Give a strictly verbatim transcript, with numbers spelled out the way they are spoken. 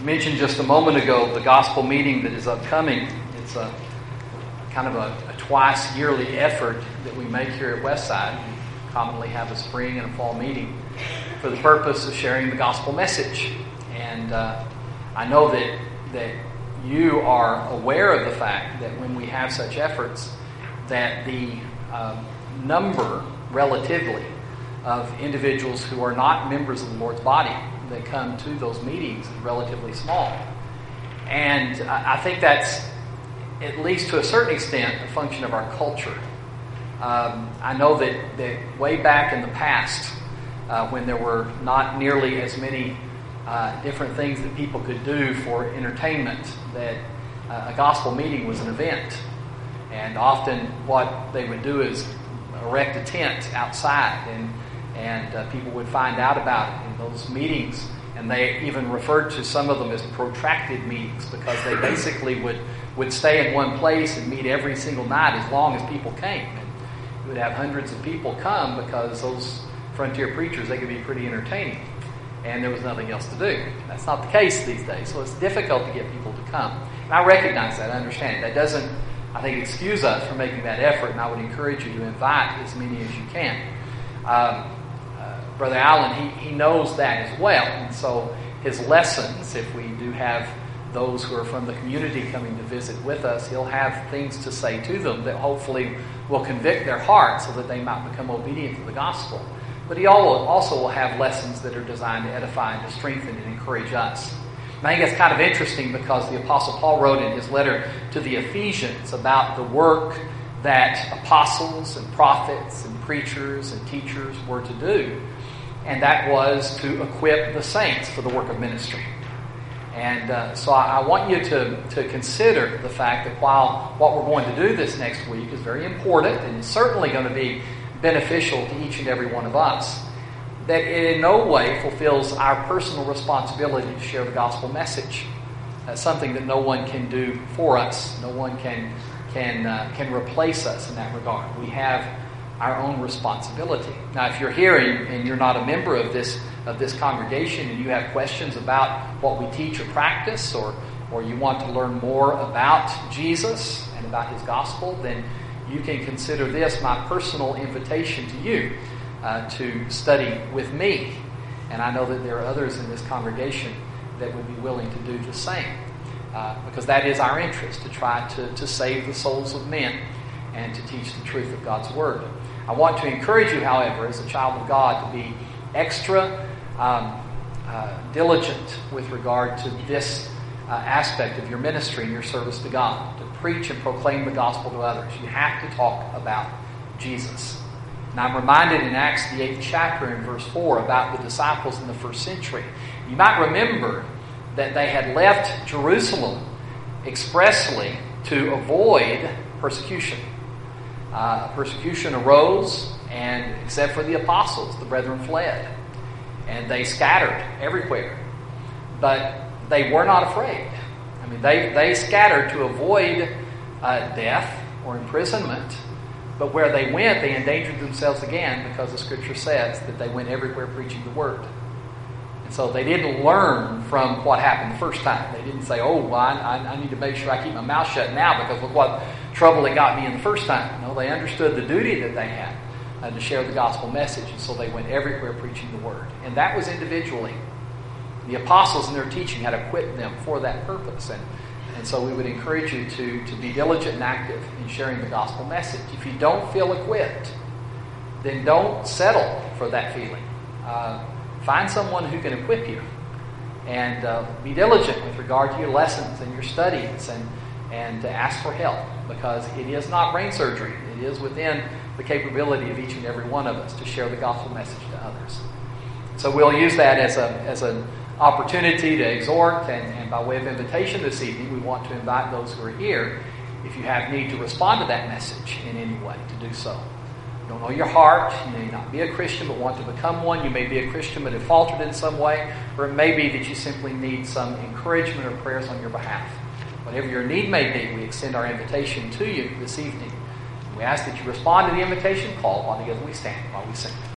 mentioned just a moment ago, the gospel meeting that is upcoming. It's a kind of a, a twice yearly effort that we make here at Westside. We commonly have a spring and a fall meeting for the purpose of sharing the gospel message. And uh, I know that that you are aware of the fact that when we have such efforts, that the uh, number relatively of individuals who are not members of the Lord's body that come to those meetings is relatively small. And I think that's, at least to a certain extent, a function of our culture. Um, I know that, that way back in the past, uh, when there were not nearly as many uh, different things that people could do for entertainment, that uh, a gospel meeting was an event. And often what they would do is erect a tent outside, and and uh, people would find out about it in those meetings. And they even referred to some of them as protracted meetings, because they basically would, would stay in one place and meet every single night as long as people came. And you would have hundreds of people come because those frontier preachers, they could be pretty entertaining. And there was nothing else to do. That's not the case these days, so it's difficult to get people to come. And I recognize that, I understand it. That doesn't, I think, excuse us for making that effort, and I would encourage you to invite as many as you can. Um, uh, Brother Allen, he, he knows that as well, and so his lessons, if we do have those who are from the community coming to visit with us, he'll have things to say to them that hopefully will convict their hearts so that they might become obedient to the gospel. But he also will have lessons that are designed to edify and to strengthen and encourage us. And I think it's kind of interesting because the Apostle Paul wrote in his letter to the Ephesians about the work that apostles and prophets and preachers and teachers were to do. And that was to equip the saints for the work of ministry. And uh, so I, I want you to, to consider the fact that while what we're going to do this next week is very important and is certainly going to be beneficial to each and every one of us, that it in no way fulfills our personal responsibility to share the gospel message. That's something that no one can do for us. No one can can uh, can replace us in that regard. We have our own responsibility. Now, if you're here and, and you're not a member of this of this congregation, and you have questions about what we teach or practice, or or you want to learn more about Jesus and about His gospel, then you can consider this my personal invitation to you uh, to study with me. And I know that there are others in this congregation that would be willing to do the same. Uh, because that is our interest, to try to, to save the souls of men and to teach the truth of God's Word. I want to encourage you, however, as a child of God, to be extra um, uh, diligent with regard to this uh, aspect of your ministry and your service to God, to preach and proclaim the gospel to others. You have to talk about Jesus. And I'm reminded in Acts, the eighth chapter, in verse four, about the disciples in the first century. You might remember that they had left Jerusalem expressly to avoid persecution. Uh, persecution arose, and except for the apostles, the brethren fled. And they scattered everywhere. But they were not afraid. I mean, they, they scattered to avoid uh, death or imprisonment. But where they went, they endangered themselves again, because the Scripture says that they went everywhere preaching the Word. And so they didn't learn from what happened the first time. They didn't say, oh, well, I, I need to make sure I keep my mouth shut now because look what trouble it got me in the first time. No, they understood the duty that they had uh, to share the gospel message, and so they went everywhere preaching the Word. And that was individually. The apostles in their teaching had equipped them for that purpose. And, and so we would encourage you to, to be diligent and active in sharing the gospel message. If you don't feel equipped, then don't settle for that feeling. Uh, Find someone who can equip you, and uh, be diligent with regard to your lessons and your studies, and, and to ask for help, because it is not brain surgery. It is within the capability of each and every one of us to share the gospel message to others. So we'll use that as a as an opportunity to exhort, and, and by way of invitation this evening, we want to invite those who are here, if you have need to respond to that message in any way, to do so. You don't know your heart. You may not be a Christian but want to become one. You may be a Christian but have faltered in some way. Or it may be that you simply need some encouragement or prayers on your behalf. Whatever your need may be, we extend our invitation to you this evening. We ask that you respond to the invitation call. While together we stand, while we sing.